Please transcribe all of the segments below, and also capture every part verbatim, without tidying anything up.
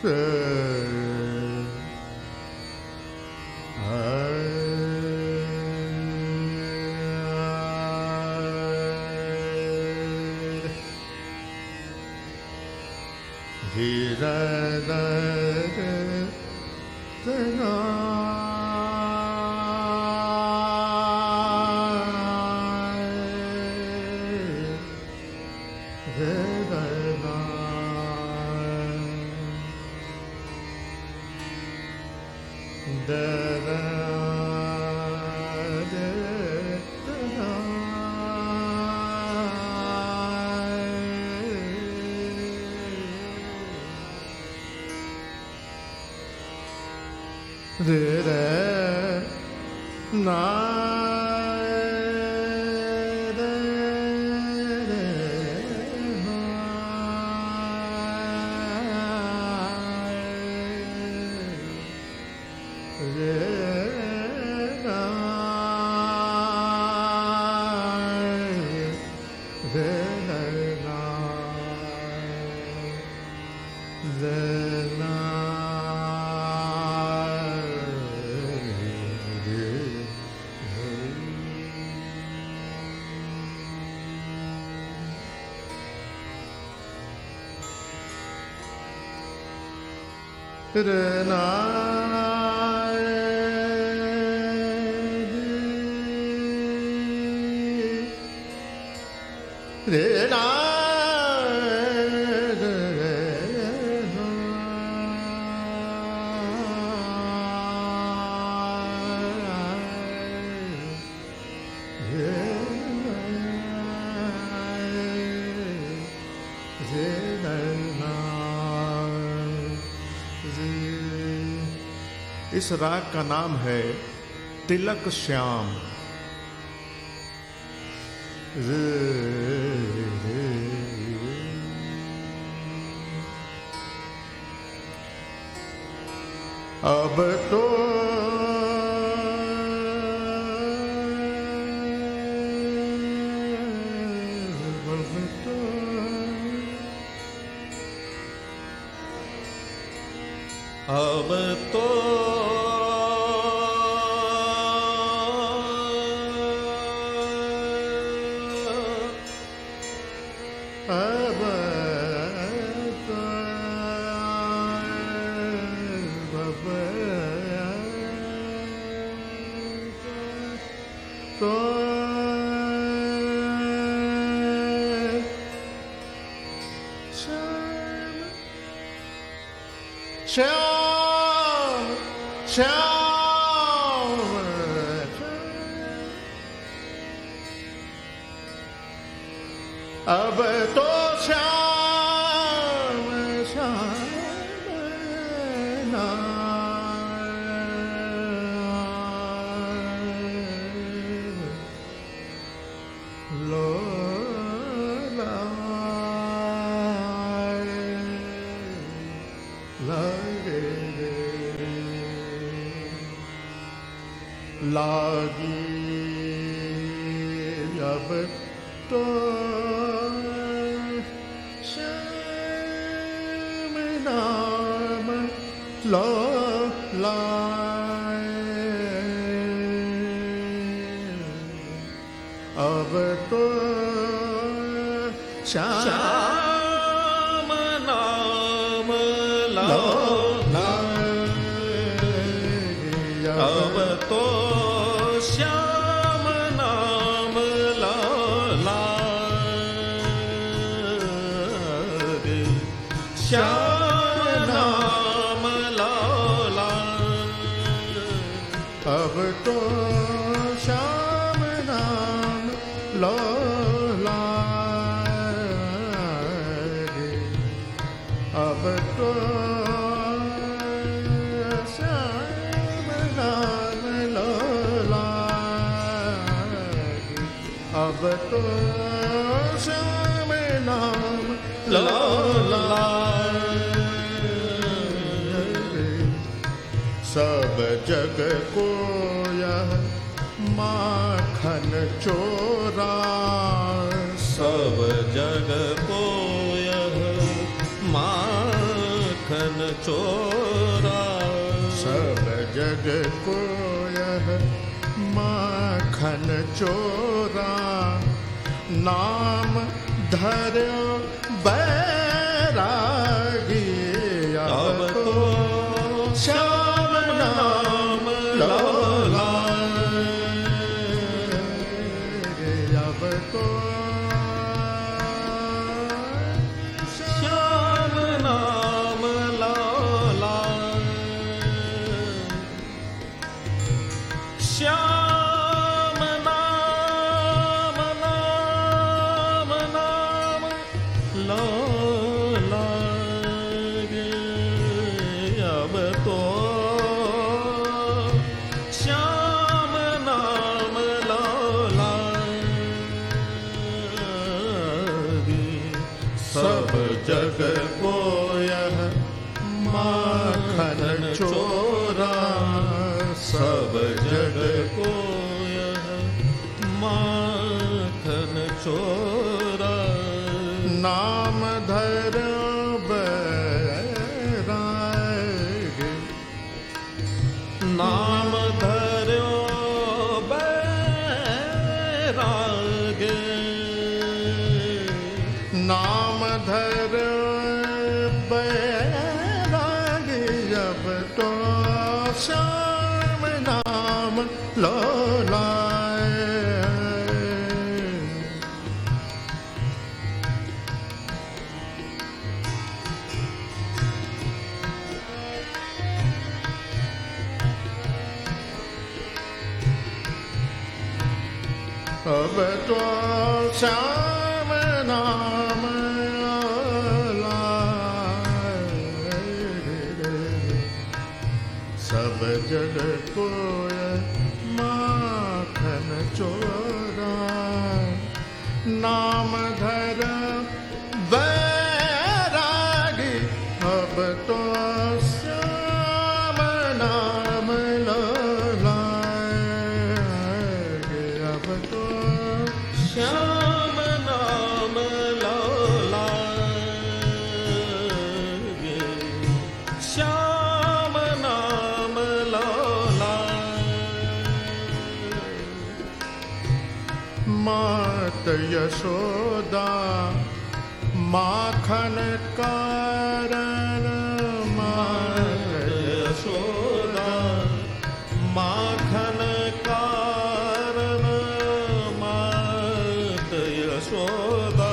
इस राग का नाम है तिलक श्याम। अब तो अब तो अब तो तो श्याम श्याम अब तो श्याम श्याम लो लागी अब तो श्याम नाम लो लाए। अब तो श्याम नाम लो अब तो श्याम नाम लागे, श्याम नाम लागे। अब तो श्याम नाम लो लागे, अब तो अब तो श्याम नाम लो लागे। सब जग को यह माखन चोरा, सब जग को यह माखन चोरा सब जग को यह माखन चोरा नाम धर्यो बैरागी अब तो श्याम नाम लौला अब तो श्याम नाम लौला श्याम नाम नाम नाम लौला गे अब तो श्याम नाम लौला गे सब जग को यह माखन चोरा सब जग को यह माखन चोरा नाम धर्यो बैरागी नाम धर्यो बैरागे नाम धर्यो बैरागी अब तो श्याम नाम लोलाए अब तो श्याम नाम लाए सब जग को माखन चोरा नाम धर बैरागी अब तो श्याम नाम लाए अब तो श्याम नाम लौला गे श्याम नाम लौला मात यशोदा माखन कारण मात यशोदा माखन कारण मात यशोदा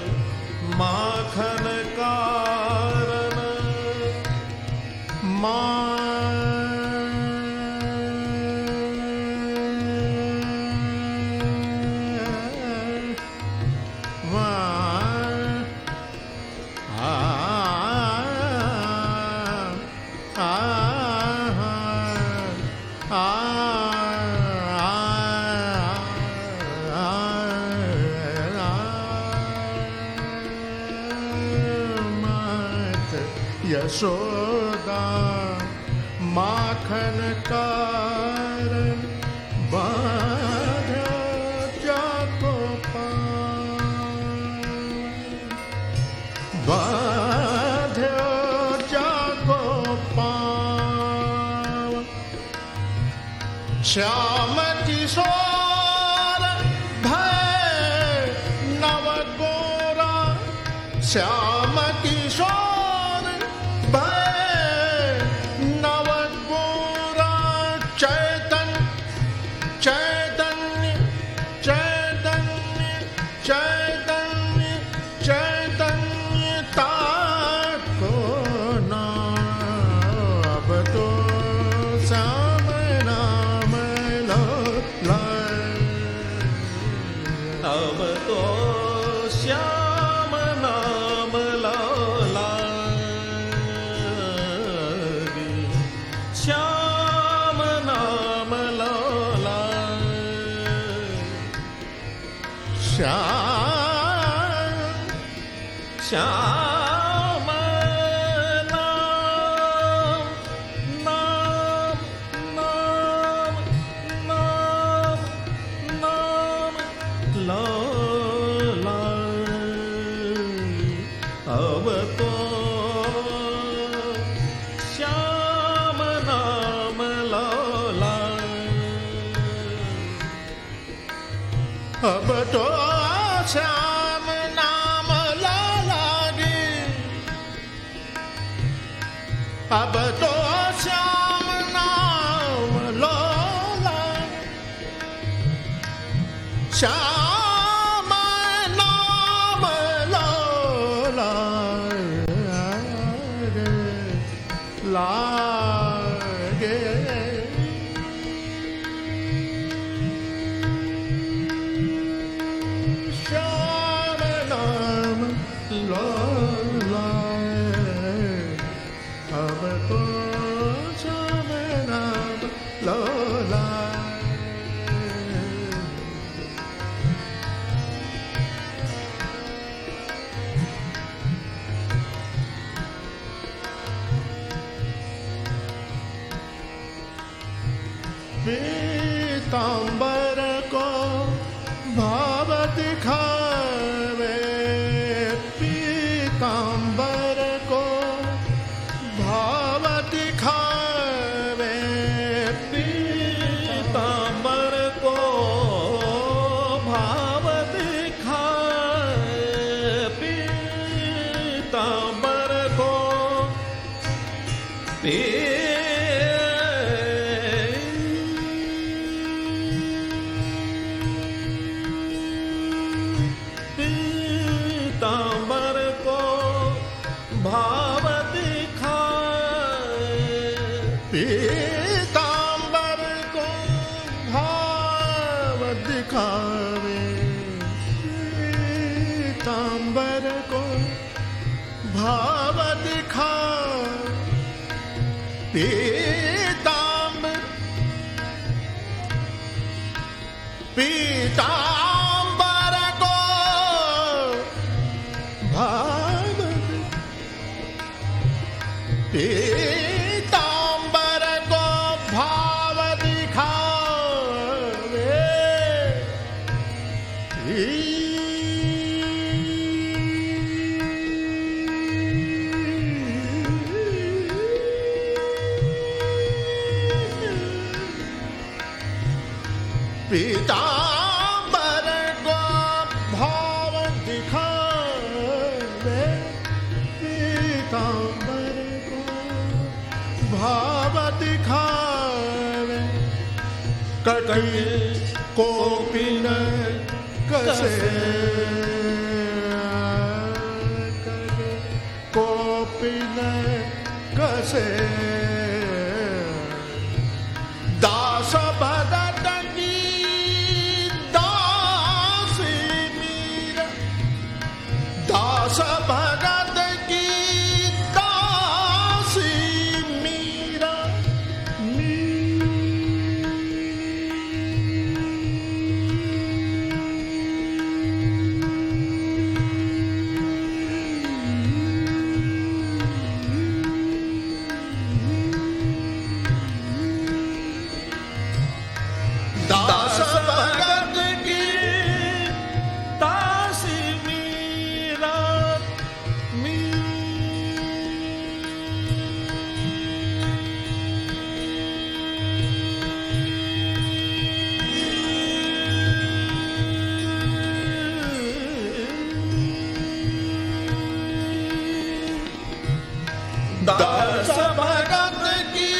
माखन कारण यशोदा माखन कारण बाधा जाको बाधा जाको पाव श्याम किशोर भय नव गोरा श्याम किशोर भय नव गोरा चैतन चैतन्य चैतन्य चैतन्य चैतन्य ताको ना अब तो श्याम नाम लो लाए अब तो श्याम नाम लौला गे श्याम नाम लौला श्याम श्याम नाम नाम नाम नाम नाम लौला अब तो अब तो श्याम नाम ला लागे, अब तो श्याम नाम लो लागे, श्याम नाम लो लागे, लागे श्याम नाम लो लागे, अब तो श्याम नाम लो लागे। पीतांबर को भाव दिखावे, पीतांबर को भाव दिखावे, पीतांबर को भाव दिखाए, पीतांबर को पी पीतांबर को भाव दिखाए, पीतांबर को भाव दिखावे, पीतांबर को भाव दिखावे, पीतांबर पीतांबर को भाव पीतांबर को भाव दिखावे, पीतांबर को भाव दिखावे, पीतांबर को भाव दिखावे, कटे को पिन कसे, कटे को पिन कसे, दास भगत की दासी मीरा, दास भगत की दासी मीरा, दास भगत की दासी मीरा, दास भगत की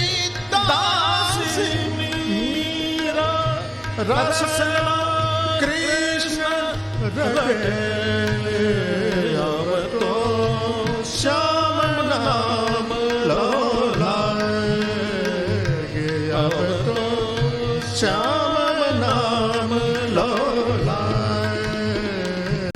दासी मीरा, रसना कृष्ण रटे, अब तो श्याम नाम लो लागे, अब तो श्याम नाम लो लागे।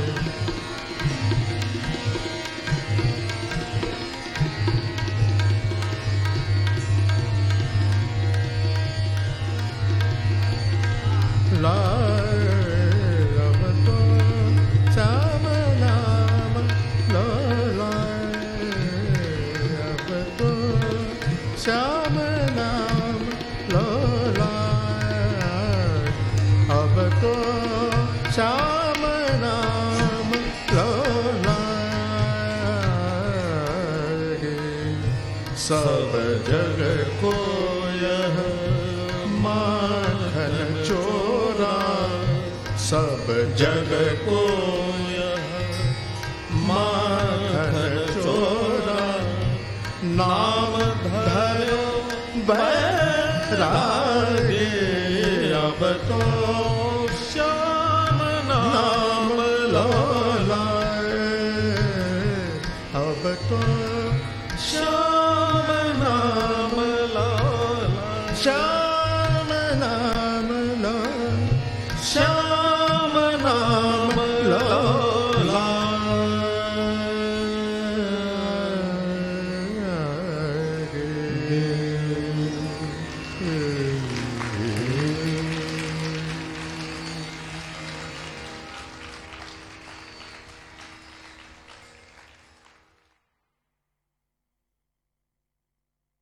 अब तो श्याम नाम लो लागे, अब तो श्याम नाम लो लागे, अब तो श्याम नाम लो लागे। सब जग को यह माखन चोरा, सब जग जग को यह माखन चोरा नाम धरो बैरागे अब तो श्याम नाम लो लाए अब तो